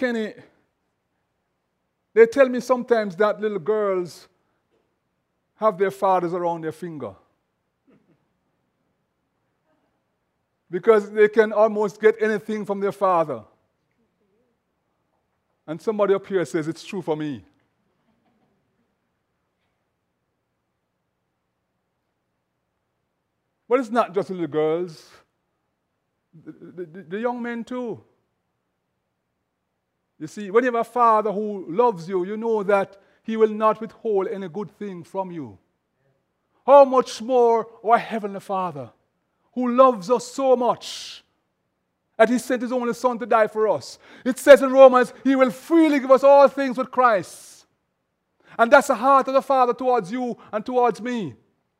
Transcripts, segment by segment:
Kenny, they tell me sometimes that little girls have their fathers around their finger. Because they can almost get anything from their father. And somebody up here says it's true for me. But it's not just little girls. The young men too. You see, when you have a father who loves you, you know that he will not withhold any good thing from you. How much more our Heavenly Father, who loves us so much, that he sent his only Son to die for us. It says in Romans, he will freely give us all things with Christ. And that's the heart of the Father towards you and towards me.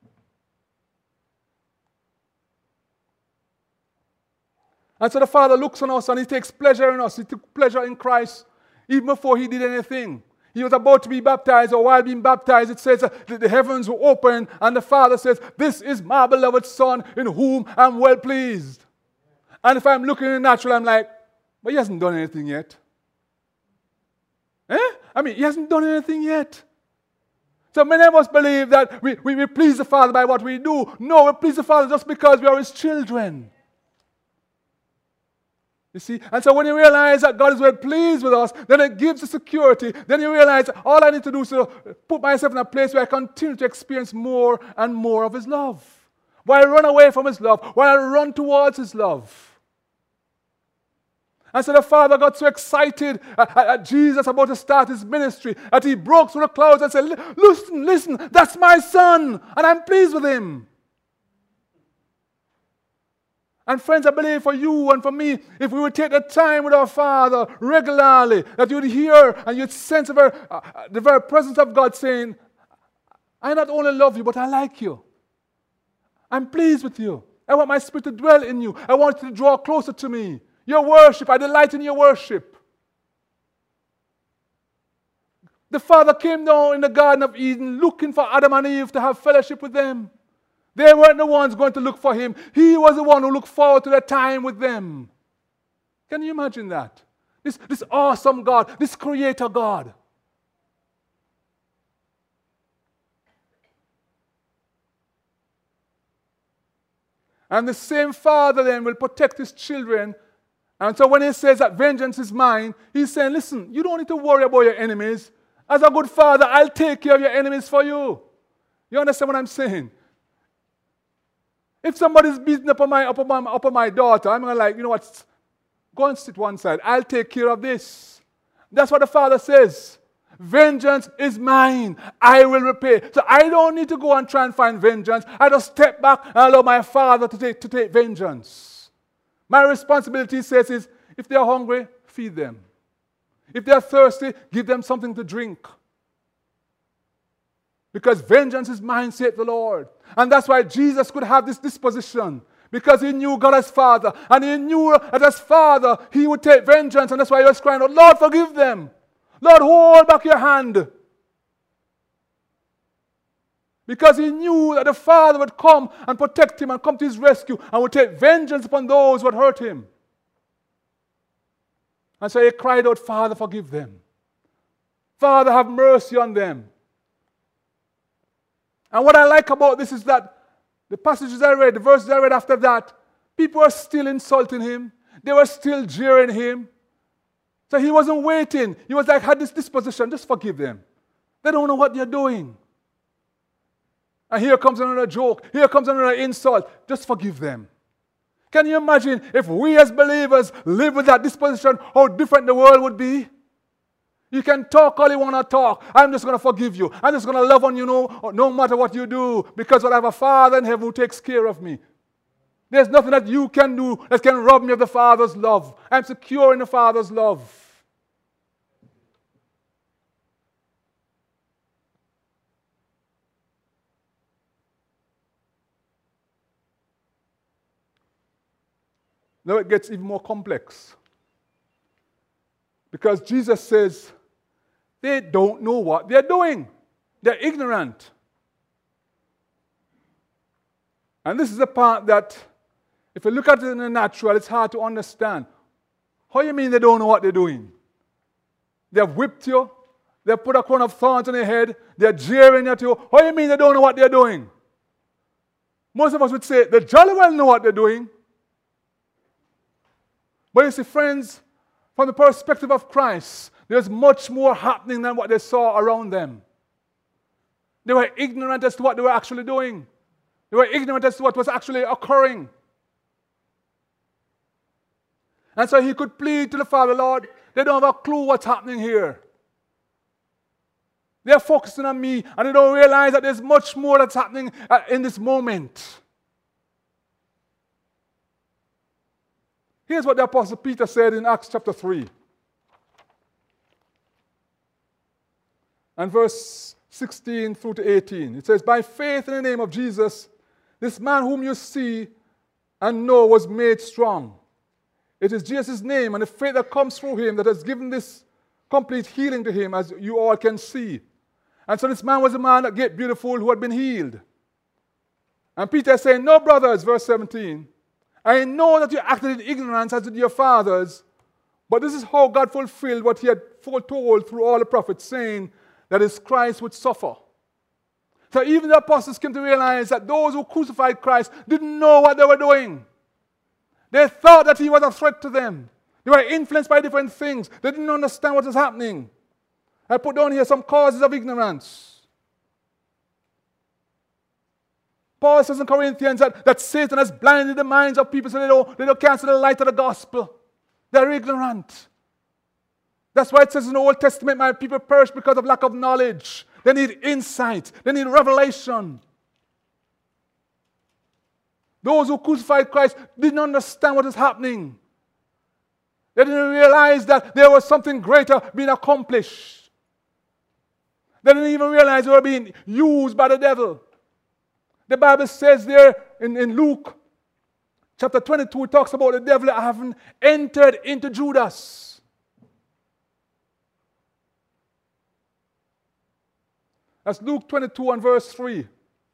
And so the Father looks on us and he takes pleasure in us. He took pleasure in Christ even before he did anything. He was about to be baptized, or while being baptized, it says that the heavens were open and the Father says, "This is my beloved Son in whom I'm well pleased." And if I'm looking in the natural, I'm like, but he hasn't done anything yet. He hasn't done anything yet. So many of us believe that we please the Father by what we do. No, we please the Father just because we are his children. You see? And so when you realize that God is well pleased with us, then it gives you security. Then you realize all I need to do is to put myself in a place where I continue to experience more and more of his love. While I run away from his love, while I run towards his love. And so the Father got so excited at Jesus about to start his ministry that he broke through the clouds and said, listen, that's my Son, and I'm pleased with him. And friends, I believe for you and for me, if we would take the time with our Father regularly, that you'd hear and you'd sense the very presence of God saying, I not only love you, but I like you. I'm pleased with you. I want my Spirit to dwell in you. I want you to draw closer to me. Your worship, I delight in your worship. The Father came down in the Garden of Eden looking for Adam and Eve to have fellowship with them. They weren't the ones going to look for him. He was the one who looked forward to the time with them. Can you imagine that? This awesome God, this creator God. And the same Father then will protect his children. And so when he says that vengeance is mine, he's saying, listen, you don't need to worry about your enemies. As a good father, I'll take care of your enemies for you. You understand what I'm saying? If somebody's beating up on my daughter, I'm going to like, you know what, go and sit one side. I'll take care of this. That's what the Father says. Vengeance is mine. I will repay. So I don't need to go and try and find vengeance. I just step back and allow my Father to take vengeance. My responsibility, he says, is if they're hungry, feed them. If they're thirsty, give them something to drink. Because vengeance is mine, saith the Lord. And that's why Jesus could have this disposition. Because he knew God as Father. And he knew that as Father, he would take vengeance. And that's why he was crying out, Lord, forgive them. Lord, hold back your hand. Because he knew that the Father would come and protect him and come to his rescue and would take vengeance upon those who had hurt him. And so he cried out, Father, forgive them. Father, have mercy on them. And what I like about this is that the passages I read, the verses I read after that, people were still insulting him. They were still jeering him. So he wasn't waiting. He was like, had this disposition, just forgive them. They don't know what they're doing. And here comes another joke. Here comes another insult. Just forgive them. Can you imagine if we as believers live with that disposition, how different the world would be? You can talk all you want to talk. I'm just going to forgive you. I'm just going to love on you no matter what you do, because I have a Father in heaven who takes care of me. There's nothing that you can do that can rob me of the Father's love. I'm secure in the Father's love. Now it gets even more complex. Because Jesus says, they don't know what they're doing. They're ignorant. And this is the part that, if you look at it in the natural, it's hard to understand. How do you mean they don't know what they're doing? They have whipped you. They have put a crown of thorns on your head. They are jeering at you. What do you mean they don't know what they're doing? Most of us would say they jolly well know what they're doing. But you see, friends, from the perspective of Christ, there's much more happening than what they saw around them. They were ignorant as to what they were actually doing. They were ignorant as to what was actually occurring. And so he could plead to the Father, Lord, they don't have a clue what's happening here. They're focusing on me, and they don't realize that there's much more that's happening in this moment. Here's what the Apostle Peter said in Acts chapter 3. And verse 16 through to 18. It says, by faith in the name of Jesus, this man whom you see and know was made strong. It is Jesus' name and the faith that comes through him that has given this complete healing to him, as you all can see. And so this man was a man that get beautiful who had been healed. And Peter is saying, no, brothers, verse 17, I know that you acted in ignorance as did your fathers, but this is how God fulfilled what he had foretold through all the prophets, saying that his Christ would suffer. So even the apostles came to realize that those who crucified Christ didn't know what they were doing. They thought that he was a threat to them. They were influenced by different things. They didn't understand what was happening. I put down here some causes of ignorance. Paul says in Corinthians that Satan has blinded the minds of people so they don't cancel the light of the gospel. They're ignorant. That's why it says in the Old Testament, my people perish because of lack of knowledge. They need insight. They need revelation. Those who crucified Christ didn't understand what was happening. They didn't realize that there was something greater being accomplished. They didn't even realize they were being used by the devil. The Bible says there in Luke chapter 22, it talks about the devil having entered into Judas. That's Luke 22 and verse 3.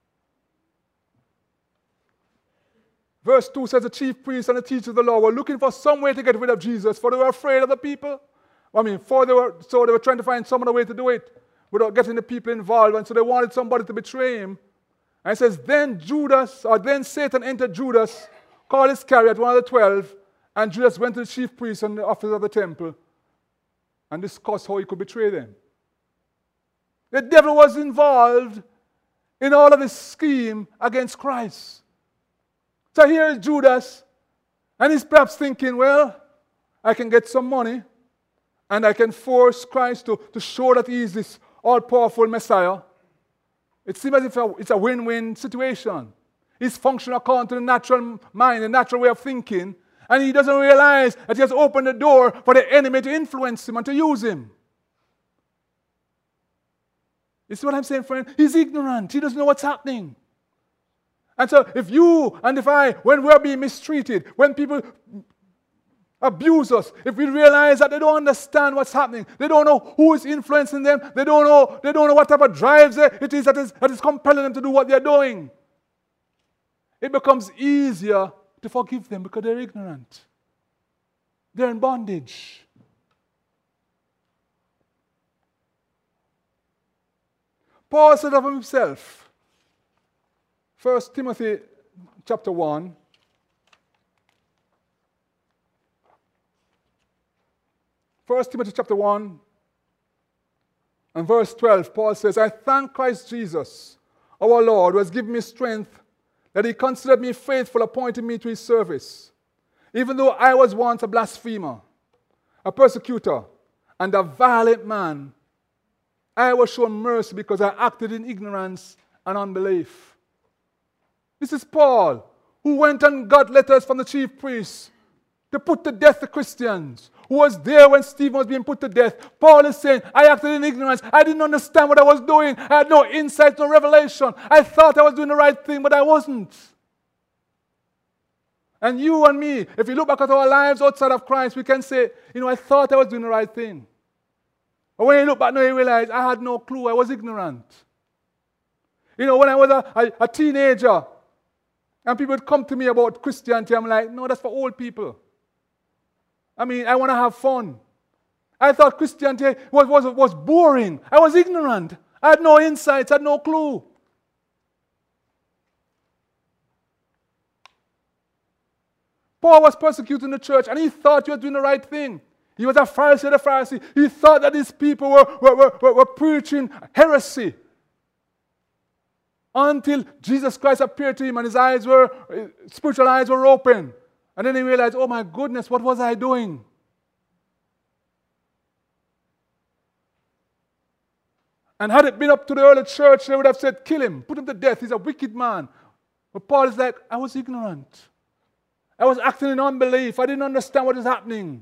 Verse 2 says the chief priests and the teachers of the law were looking for some way to get rid of Jesus, for they were afraid of the people. So they were trying to find some other way to do it without getting the people involved, and so they wanted somebody to betray him. And it says, then Satan entered Judas, called Iscariot, one of the 12, and Judas went to the chief priests and the officers of the temple and discussed how he could betray them. The devil was involved in all of this scheme against Christ. So here is Judas, and he's perhaps thinking, well, I can get some money, and I can force Christ to show that he is this all-powerful Messiah. It seems as if it's a win-win situation. He's functioning according to the natural mind, the natural way of thinking, and he doesn't realize that he has opened the door for the enemy to influence him and to use him. You see what I'm saying, friend? He's ignorant. He doesn't know what's happening. And so if you and if I, when we're being mistreated, when people abuse us, if we realize that they don't understand what's happening, they don't know who is influencing them, they don't know what type of drives it is that is compelling them to do what they're doing, it becomes easier to forgive them because they're ignorant. They're in bondage. Paul said of himself, 1 Timothy chapter 1, and verse 12, Paul says, I thank Christ Jesus, our Lord, who has given me strength, that he considered me faithful, appointing me to his service. Even though I was once a blasphemer, a persecutor, and a violent man, I was shown mercy because I acted in ignorance and unbelief. This is Paul, who went and got letters from the chief priests to put to death the Christians, who was there when Stephen was being put to death. Paul is saying, I acted in ignorance. I didn't understand what I was doing. I had no insight, no revelation. I thought I was doing the right thing, but I wasn't. And you and me, if we look back at our lives outside of Christ, we can say, I thought I was doing the right thing. But when you look back now, you realize I had no clue. I was ignorant. When I was a teenager, and people would come to me about Christianity, I'm like, no, that's for old people. I want to have fun. I thought Christianity was boring. I was ignorant. I had no insights, I had no clue. Paul was persecuting the church, and he thought he was doing the right thing. He was a Pharisee. He thought that these people were preaching heresy. Until Jesus Christ appeared to him, and his spiritual eyes were open. And then he realized, oh my goodness, what was I doing? And had it been up to the early church, they would have said, kill him, put him to death, he's a wicked man. But Paul is like, I was ignorant. I was acting in unbelief. I didn't understand what is happening.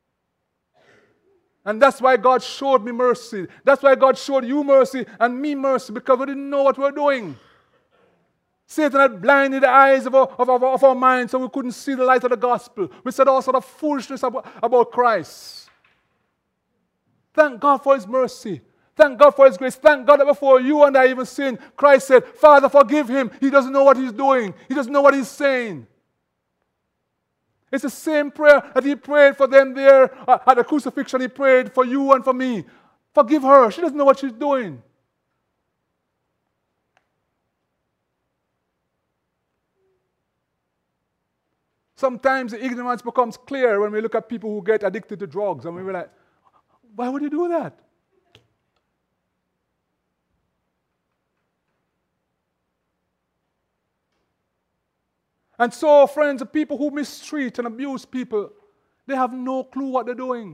And that's why God showed me mercy. That's why God showed you mercy and me mercy, because we didn't know what we were doing. Satan had blinded the eyes of our minds so we couldn't see the light of the gospel. We said all sort of foolishness about Christ. Thank God for his mercy. Thank God for his grace. Thank God that before you and I even sinned, Christ said, Father, forgive him. He doesn't know what he's doing. He doesn't know what he's saying. It's the same prayer that he prayed for them there at the crucifixion. He prayed for you and for me. Forgive her. She doesn't know what she's doing. Sometimes the ignorance becomes clear when we look at people who get addicted to drugs, and we're like, why would you do that? And so, friends, the people who mistreat and abuse people, they have no clue what they're doing.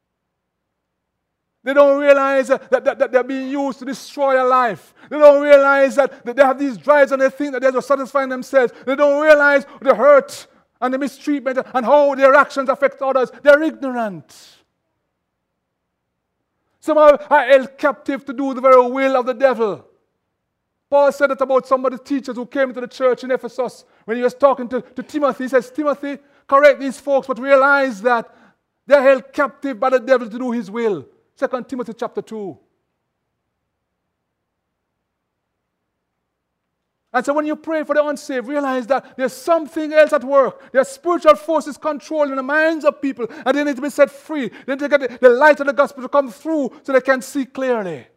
They don't realize that they're being used to destroy their life. They don't realize that they have these drives and they think that they're just satisfying themselves. They don't realize the hurt and the mistreatment and how their actions affect others. They're ignorant. Some are held captive to do the very will of the devil. Paul said it about some of the teachers who came into the church in Ephesus when he was talking to Timothy. He says, Timothy, correct these folks, but realize that they're held captive by the devil to do his will. 2 Timothy chapter 2. And so when you pray for the unsaved, realize that there's something else at work. There's spiritual forces controlling the minds of people, and they need to be set free. They need to get the light of the gospel to come through so they can see clearly.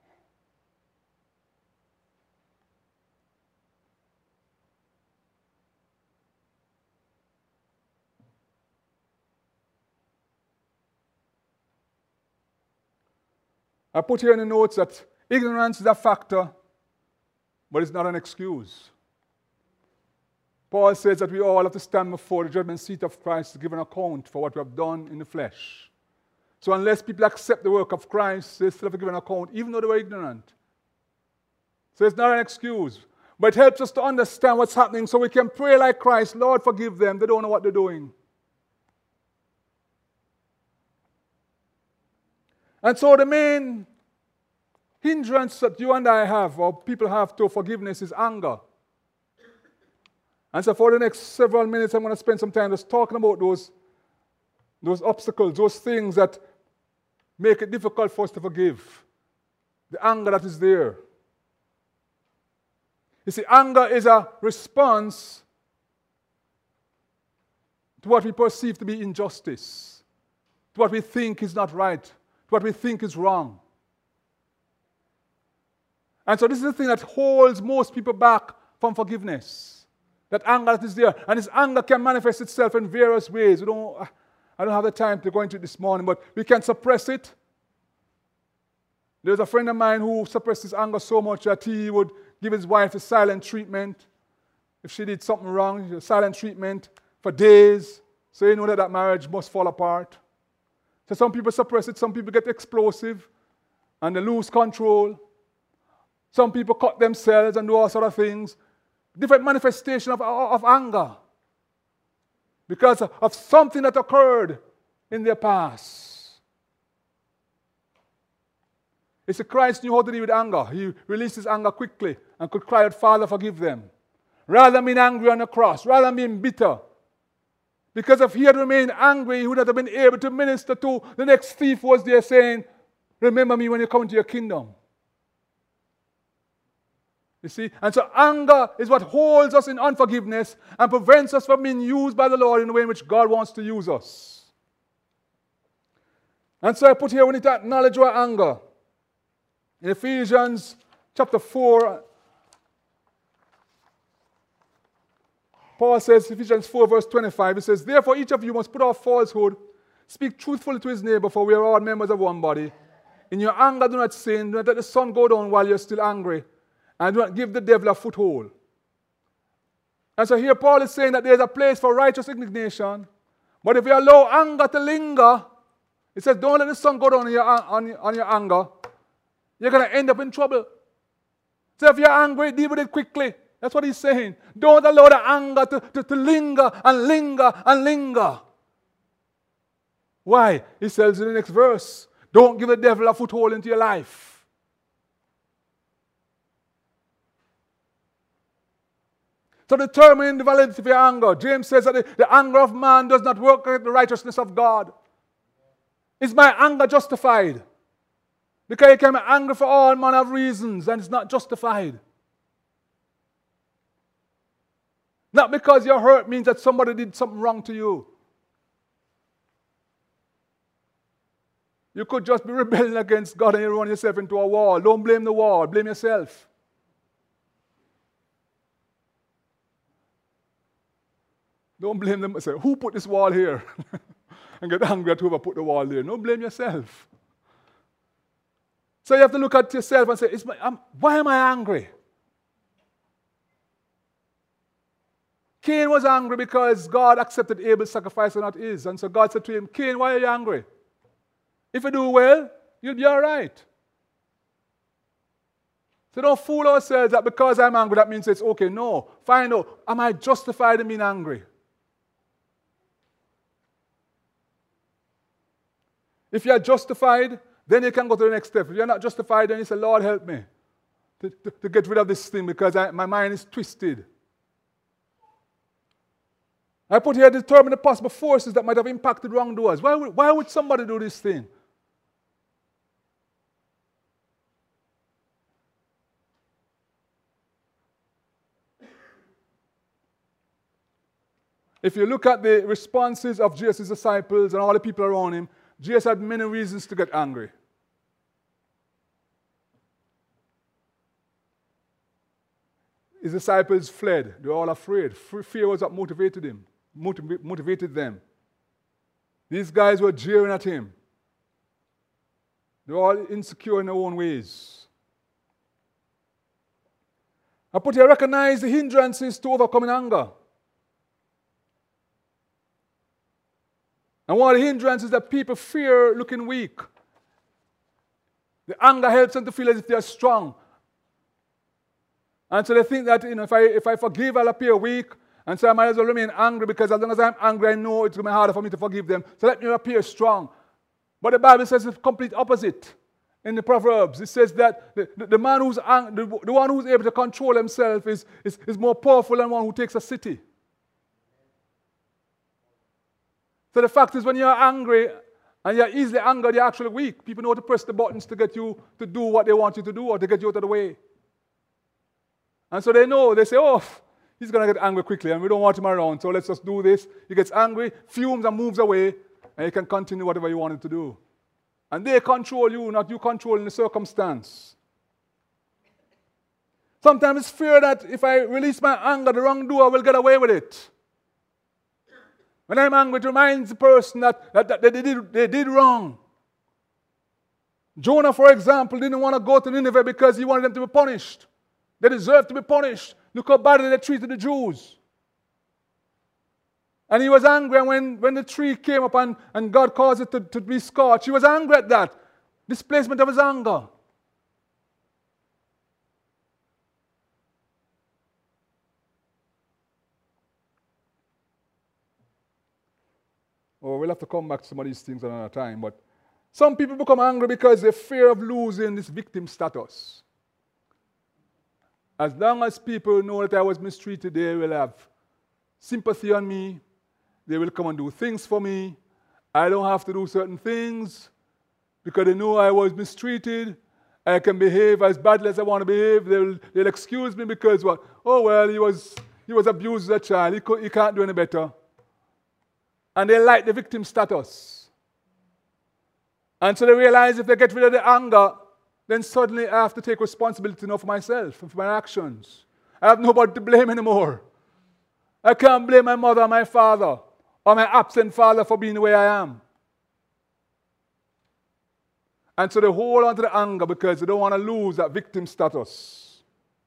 I put here in the notes that ignorance is a factor, but it's not an excuse. Paul says that we all have to stand before the judgment seat of Christ to give an account for what we have done in the flesh. So unless people accept the work of Christ, they still have to give an account, even though they were ignorant. So it's not an excuse, but it helps us to understand what's happening so we can pray like Christ, Lord, forgive them. They don't know what they're doing. And so the main hindrance that you and I have, or people have to forgiveness, is anger. And so for the next several minutes, I'm going to spend some time just talking about those obstacles, those things that make it difficult for us to forgive. The anger that is there. You see, anger is a response to what we perceive to be injustice, to what we think is not right, what we think is wrong. And so this is the thing that holds most people back from forgiveness. That anger that is there. And this anger can manifest itself in various ways. I don't have the time to go into it this morning, but we can suppress it. There's a friend of mine who suppressed his anger so much that he would give his wife a silent treatment. If she did something wrong, a silent treatment for days. So you know that marriage must fall apart. So some people suppress it, some people get explosive and they lose control. Some people cut themselves and do all sort of things. Different manifestation of anger. Because of something that occurred in their past. You see, Christ knew how to deal with anger. He released his anger quickly and could cry out, Father, forgive them. Rather than being angry on the cross, rather than being bitter. Because if he had remained angry, he would not have been able to minister to the next thief who was there saying, remember me when you come into your kingdom. You see? And so anger is what holds us in unforgiveness and prevents us from being used by the Lord in the way in which God wants to use us. And so I put here, we need to acknowledge our anger. In Ephesians chapter 4, Paul says, Ephesians 4 verse 25, he says, therefore each of you must put off falsehood, speak truthfully to his neighbor, for we are all members of one body. In your anger do not sin, do not let the sun go down while you're still angry, and do not give the devil a foothold. And so here Paul is saying that there's a place for righteous indignation, but if you allow anger to linger, it says don't let the sun go down on your anger, you're going to end up in trouble. So if you're angry, deal with it quickly. That's what he's saying. Don't allow the anger to linger and linger and linger. Why? He says in the next verse, don't give the devil a foothold into your life. So determine the validity of your anger. James says that the anger of man does not work with the righteousness of God. Is my anger justified? Because you can be angry for all manner of reasons and it's not justified. Not because you're hurt means that somebody did something wrong to you. You could just be rebelling against God and you run yourself into a wall. Don't blame the wall, blame yourself. Don't blame them. Say, who put this wall here? And get angry at whoever put the wall there. Don't blame yourself. So you have to look at yourself and say, why am I angry? Cain was angry because God accepted Abel's sacrifice and not his. And so God said to him, Cain, why are you angry? If you do well, you'll be all right. So don't fool ourselves that because I'm angry, that means it's okay. No. Find out, am I justified in being angry? If you're justified, then you can go to the next step. If you're not justified, then you say, Lord, help me to get rid of this thing because my mind is twisted. I put here, determine the possible forces that might have impacted wrongdoers. Why would somebody do this thing? If you look at the responses of Jesus' disciples and all the people around him, Jesus had many reasons to get angry. His disciples fled. They were all afraid. Fear was what motivated them. These guys were jeering at him. They were all insecure in their own ways. I put here, recognize the hindrances to overcoming anger. And one of the hindrances is that people fear looking weak. The anger helps them to feel as if they are strong. And so they think that if I forgive, I'll appear weak. And so I might as well remain angry because as long as I'm angry, I know it's going to be harder for me to forgive them. So let me appear strong. But the Bible says the complete opposite in the Proverbs. It says that the man who's the one who's able to control himself is more powerful than one who takes a city. So the fact is when you're angry and you're easily angered, you're actually weak. People know to press the buttons to get you to do what they want you to do or to get you out of the way. And so they know, they say, oh, he's going to get angry quickly and we don't want him around, so let's just do this. He gets angry, fumes and moves away, and you can continue whatever you want him to do. And they control you, not you controlling the circumstance. Sometimes it's fear that if I release my anger, the wrongdoer will get away with it. When I'm angry, it reminds the person that they did wrong. Jonah, for example, didn't want to go to Nineveh because he wanted them to be punished. They deserved to be punished. Look how badly they treated the Jews. And he was angry, and when the tree came up and God caused it to be scorched, he was angry at that. Displacement of his anger. Oh, we'll have to come back to some of these things another time. But some people become angry because they fear of losing this victim status. As long as people know that I was mistreated, they will have sympathy on me. They will come and do things for me. I don't have to do certain things because they know I was mistreated. I can behave as badly as I want to behave. They'll excuse me because what? Oh, well, he was abused as a child. He can't do any better. And they like the victim status. And so they realize if they get rid of the anger, then suddenly I have to take responsibility now for myself and for my actions. I have nobody to blame anymore. I can't blame my mother or my father or my absent father for being the way I am. And so they hold on to the anger because they don't want to lose that victim status.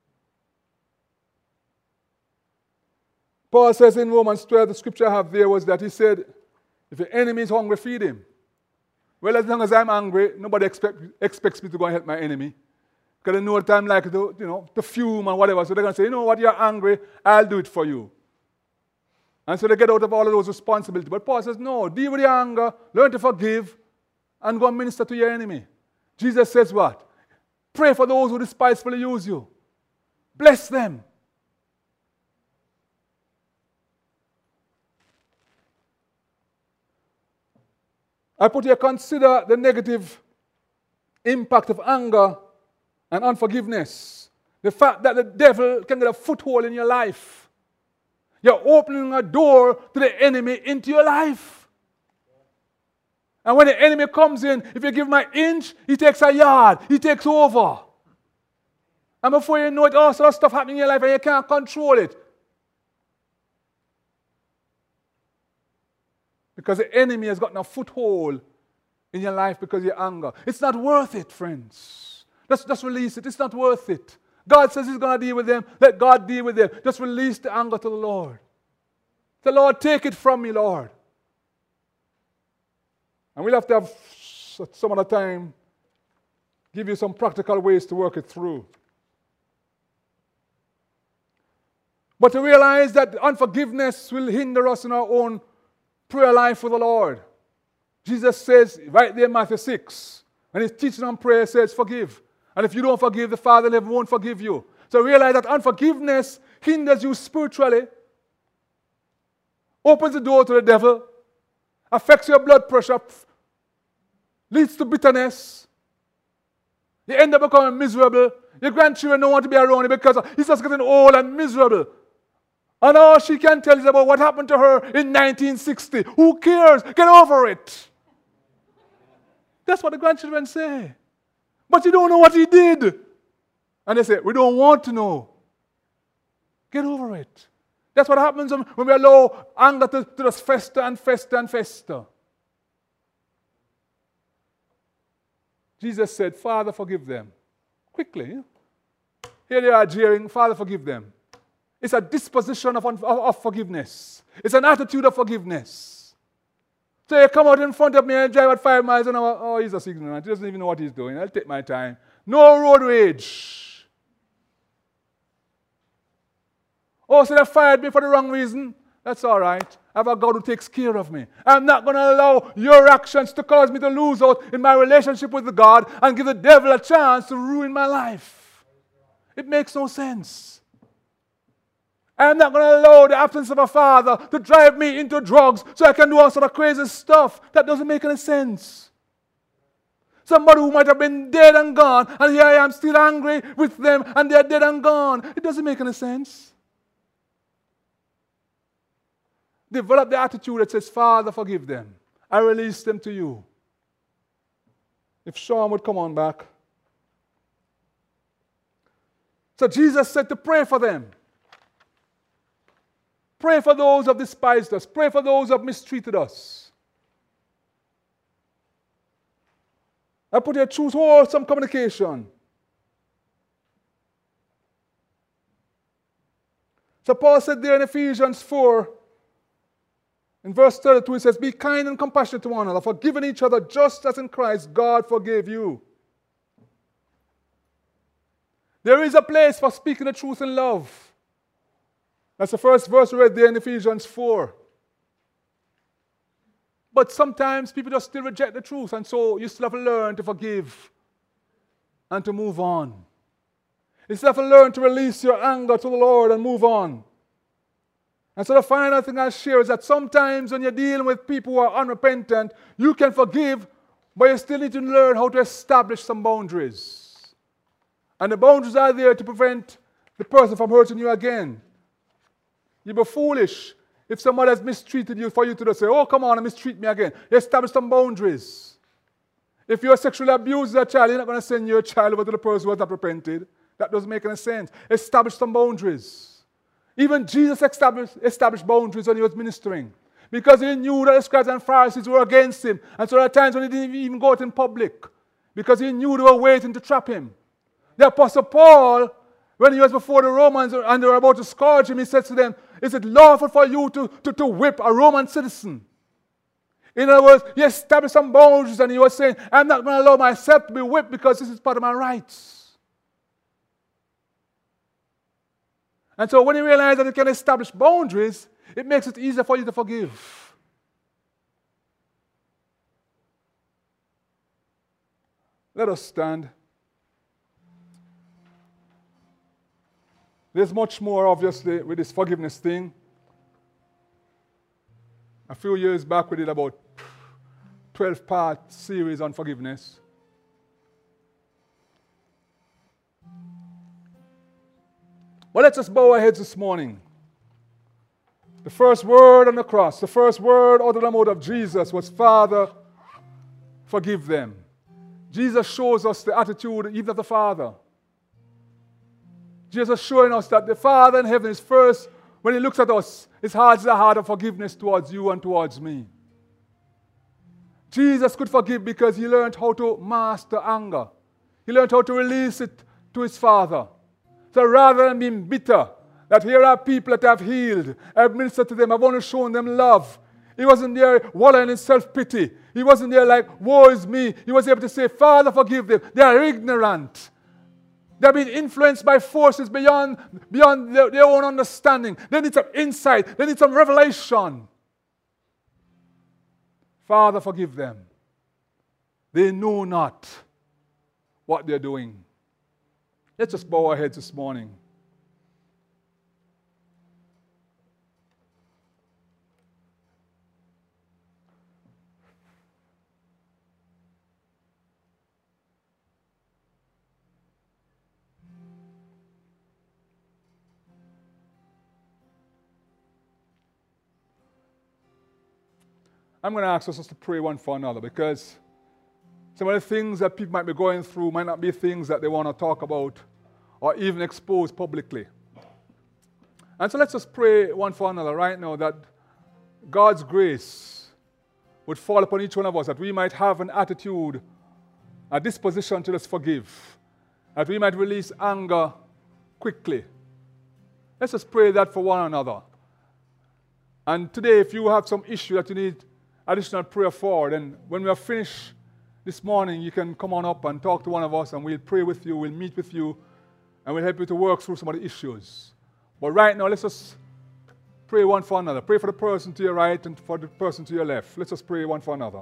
Paul says in Romans 12, the scripture I have there was that he said, if your enemy is hungry, feed him. Well, as long as I'm angry, nobody expects me to go and help my enemy. Because they know that I'm like to fume and whatever. So they're going to say, you know what, you're angry, I'll do it for you. And so they get out of all of those responsibilities. But Paul says, no, deal with your anger, learn to forgive, and go and minister to your enemy. Jesus says what? Pray for those who despitefully use you. Bless them. I put here, consider the negative impact of anger and unforgiveness. The fact that the devil can get a foothold in your life. You're opening a door to the enemy into your life. And when the enemy comes in, if you give him an inch, he takes a yard. He takes over. And before you know it, all sorts of stuff happening in your life and you can't control it. Because the enemy has gotten a foothold in your life because of your anger. It's not worth it, friends. Just release it. It's not worth it. God says he's going to deal with them. Let God deal with them. Just release the anger to the Lord. The Lord, take it from me, Lord. And we'll have to have some other time give you some practical ways to work it through. But to realize that unforgiveness will hinder us in our own prayer life with the Lord. Jesus says right there in Matthew 6, and he's teaching on prayer, says forgive. And if you don't forgive, the Father never won't forgive you. So realize that unforgiveness hinders you spiritually, opens the door to the devil, affects your blood pressure, leads to bitterness. You end up becoming miserable. Your grandchildren don't want to be around you because he's just getting old and miserable. And all she can tell is about what happened to her in 1960. Who cares? Get over it. That's what the grandchildren say. But you don't know what he did. And they say, we don't want to know. Get over it. That's what happens when we allow anger to just fester and fester and fester. Jesus said, Father, forgive them. Quickly. Here they are jeering, Father, forgive them. It's a disposition of forgiveness. It's an attitude of forgiveness. So you come out in front of me and drive at 5 miles an hour. Oh, he's a ignorant. He doesn't even know what he's doing. I'll take my time. No road rage. Oh, so they fired me for the wrong reason? That's all right. I have a God who takes care of me. I'm not going to allow your actions to cause me to lose out in my relationship with God and give the devil a chance to ruin my life. It makes no sense. I'm not going to allow the absence of a father to drive me into drugs so I can do all sort of crazy stuff. That doesn't make any sense. Somebody who might have been dead and gone, and here I am still angry with them, and they're dead and gone. It doesn't make any sense. Develop the attitude that says, Father, forgive them. I release them to you. If Sean would come on back. So Jesus said to pray for them. Pray for those who have despised us. Pray for those who have mistreated us. I put here, choose wholesome communication. So Paul said there in Ephesians 4, in verse 32, he says, be kind and compassionate to one another, forgiving each other just as in Christ God forgave you. There is a place for speaking the truth in love. That's the first verse we read there in Ephesians 4. But sometimes people just still reject the truth, and so you still have to learn to forgive and to move on. You still have to learn to release your anger to the Lord and move on. And so the final thing I'll share is that sometimes when you're dealing with people who are unrepentant, you can forgive, but you still need to learn how to establish some boundaries. And the boundaries are there to prevent the person from hurting you again. You'd be foolish if somebody has mistreated you for you to just say, oh, come on and mistreat me again. You establish some boundaries. If you're sexually abused as a child, you're not going to send your child over to the person who has not repented. That doesn't make any sense. Establish some boundaries. Even Jesus established boundaries when he was ministering, because he knew that the scribes and Pharisees were against him. And so there are times when he didn't even go out in public, because he knew they were waiting to trap him. The Apostle Paul, when he was before the Romans and they were about to scourge him, he said to them, is it lawful for you to whip a Roman citizen? In other words, he established some boundaries and he was saying, I'm not going to allow myself to be whipped because this is part of my rights. And so when you realize that you can establish boundaries, it makes it easier for you to forgive. Let us stand. There's much more, obviously, with this forgiveness thing. A few years back, we did about 12-part series on forgiveness. Well, let's just bow our heads this morning. The first word on the cross, the first word out of the mouth of Jesus was, Father, forgive them. Jesus shows us the attitude even of the Father. Jesus is showing us that the Father in heaven is first, when he looks at us, his heart is a heart of forgiveness towards you and towards me. Jesus could forgive because he learned how to master anger. He learned how to release it to his Father. So rather than being bitter, that here are people that I've healed, I've ministered to them, I've only shown them love. He wasn't there wallowing in self-pity. He wasn't there like, woe is me. He was able to say, Father, forgive them. They are ignorant. They're being influenced by forces beyond their own understanding. They need some insight. They need some revelation. Father, forgive them. They know not what they're doing. Let's just bow our heads this morning. I'm going to ask us to pray one for another, because some of the things that people might be going through might not be things that they want to talk about or even expose publicly. And so let's just pray one for another right now, that God's grace would fall upon each one of us, that we might have an attitude, a disposition to just forgive, that we might release anger quickly. Let's just pray that for one another. And today, if you have some issue that you need additional prayer for, then when we are finished this morning, you can come on up and talk to one of us, and we'll pray with you, we'll meet with you, and we'll help you to work through some of the issues. But right now, let's just pray one for another. Pray for the person to your right and for the person to your left. Let's just pray one for another.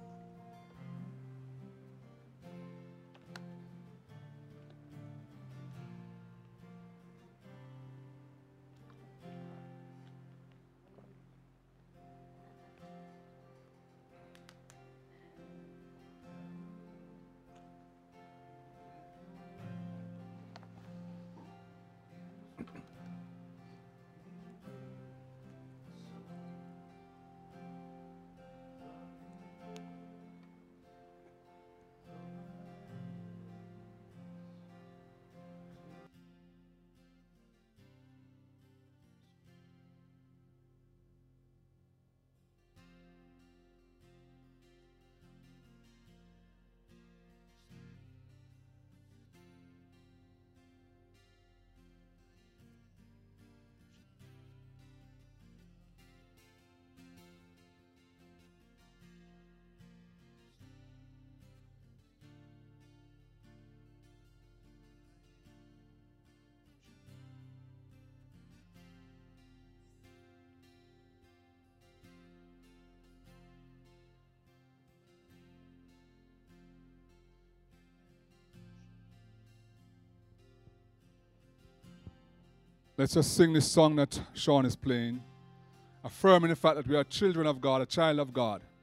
Let's just sing this song that Sean is playing, affirming the fact that we are children of God, a child of God.